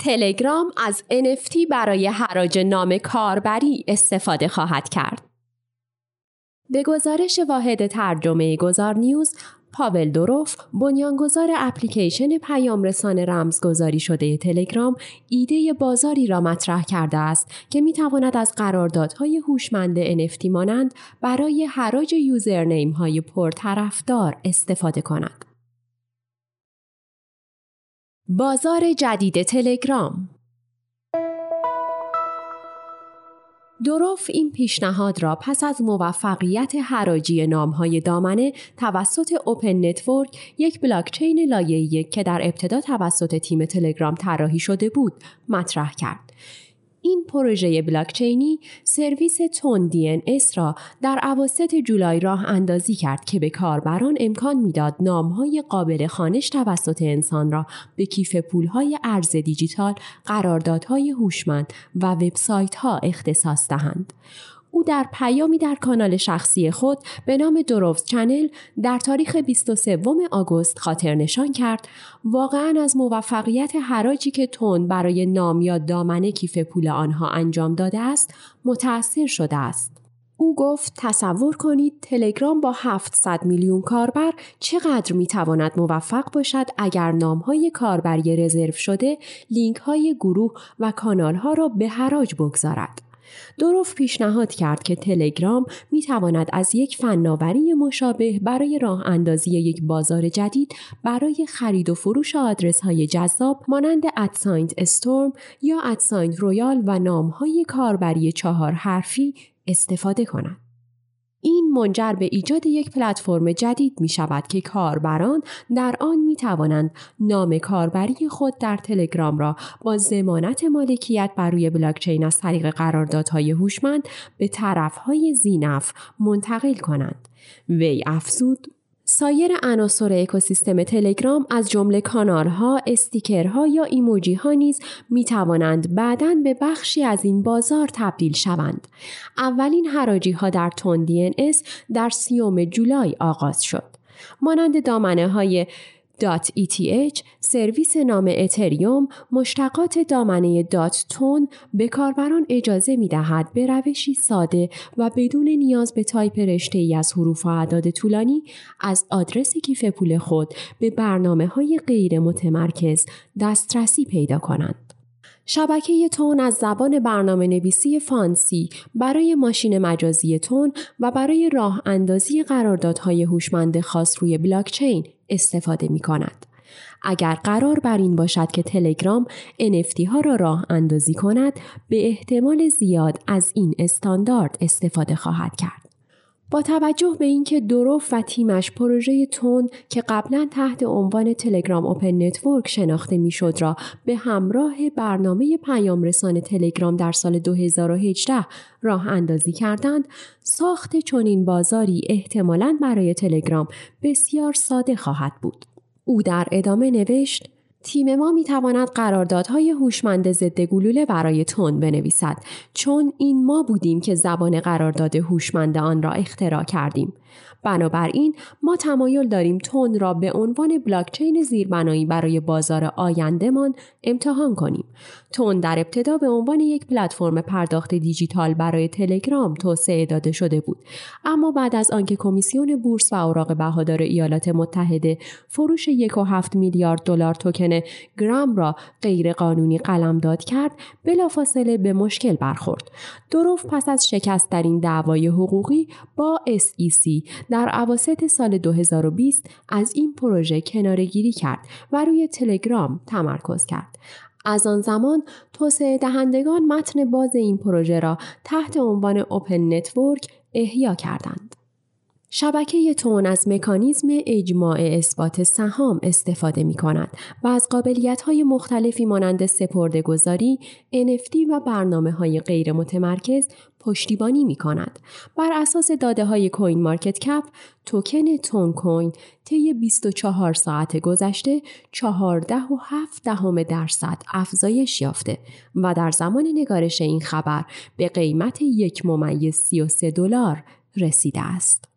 تلگرام از NFT برای حراج نام کاربری استفاده خواهد کرد. به گزارش واحد ترجمه گذار نیوز، پاول دوروف، بنیانگذار اپلیکیشن پیامرسان رمزگذاری شده تلگرام، ایده بازاری را مطرح کرده است که می‌تواند از قراردادهای هوشمند NFT مانند برای حراج یوزرنیم‌های پرطرفدار استفاده کند. بازار جدید تلگرام. دوروف این پیشنهاد را پس از موفقیت حراجی نام‌های دامنه توسط اوپن نتورک، یک بلاکچین لایه 1 که در ابتدا توسط تیم تلگرام طراحی شده بود، مطرح کرد. این پروژه بلاکچینی سرویس تون DNS را در اواسط جولای راه اندازی کرد که به کاربران امکان میداد نام‌های قابل خوانش توسط انسان را به کیف پول‌های ارز دیجیتال، قراردادهای هوشمند و وبسایت‌ها اختصاص دهند. او در پیامی در کانال شخصی خود به نام دوروفز چنل در تاریخ 23 آگوست خاطر نشان کرد واقعاً از موفقیت حراجی که تون برای نام یا دامنه کیف پول آنها انجام داده است متأثر شده است. او گفت تصور کنید تلگرام با 700 میلیون کاربر چقدر میتواند موفق باشد اگر نام‌های کاربری رزرو شده، لینک‌های گروه و کانال‌ها را به حراج بگذارد. دوروف پیشنهاد کرد که تلگرام می تواند از یک فناوری مشابه برای راه اندازی یک بازار جدید برای خرید و فروش آدرس‌های جذاب مانند ادساین استورم یا ادساین رویال و نام‌های کاربری 4 حرفی استفاده کند. این منجر به ایجاد یک پلتفرم جدید می شود که کاربران در آن می توانند نام کاربری خود در تلگرام را با ضمانت مالکیت بر روی بلاکچین از طریق قراردادهای هوشمند به طرفهای ذی‌نفع منتقل کنند. وی افزود: سایر عناصر اکوسیستم تلگرام از جمله کانال‌ها، استیکرها یا ایموجی‌ها نیز می‌توانند بعداً به بخشی از این بازار تبدیل شوند. اولین حراجی‌ها در تون DNS در 30 جولای آغاز شد. مانند دامنه‌های .eth، سرویس نام اتریوم، مشتقات دامنه .tone به کاربران اجازه می‌دهد به روشی ساده و بدون نیاز به تایپ رشته‌ای از حروف و اعداد طولانی از آدرس کیف پول خود به برنامه‌های غیر متمرکز دسترسی پیدا کنند. شبکه تون از زبان برنامه‌نویسی فانسی برای ماشین مجازی تون و برای راه اندازی قراردادهای هوشمند خاص روی بلاکچین استفاده می‌کند. اگر قرار بر این باشد که تلگرام NFT ها را راه اندازی کند، به احتمال زیاد از این استاندارد استفاده خواهد کرد. با توجه به اینکه دوروف و تیمش پروژه تون که قبلا تحت عنوان تلگرام اوپن نتورک شناخته میشد را به همراه برنامه پیامرسان تلگرام در سال 2018 راه اندازی کردند، ساخت چنین بازاری احتمالاً برای تلگرام بسیار ساده خواهد بود. او در ادامه نوشت: تیم ما میتواند قراردادهای هوشمند ضد گلوله برای تون بنویسد، چون این ما بودیم که زبان قرارداد هوشمند آن را اختراع کردیم. بنابراین ما تمایل داریم تون را به عنوان بلاکچین زیربنایی برای بازار آیندهمان امتحان کنیم. تون در ابتدا به عنوان یک پلتفرم پرداخت دیجیتال برای تلگرام توسعه داده شده بود، اما بعد از آنکه کمیسیون بورس و اوراق بهادار ایالات متحده فروش 1.7 میلیارد دلار توکن گرام را غیرقانونی قلمداد کرد، بلافاصله به مشکل برخورد. دوروف پس از شکست در این دعوای حقوقی با SEC در اواسط سال 2020 از این پروژه کناره‌گیری کرد و روی تلگرام تمرکز کرد. از آن زمان توسعه دهندگان متن باز این پروژه را تحت عنوان اوپن نتورک احیا کردند. شبکه تون از مکانیزم اجماع اثبات سهام استفاده می کند و از قابلیت‌های مختلفی مانند سپرده‌گذاری، NFT و برنامه‌های غیر متمرکز پشتیبانی می کند. بر اساس داده‌های کوین مارکت کپ، توکن تون کوین طی 24 ساعت گذشته 14.7% افزایش یافته و در زمان نگارش این خبر به قیمت $1.33 رسیده است.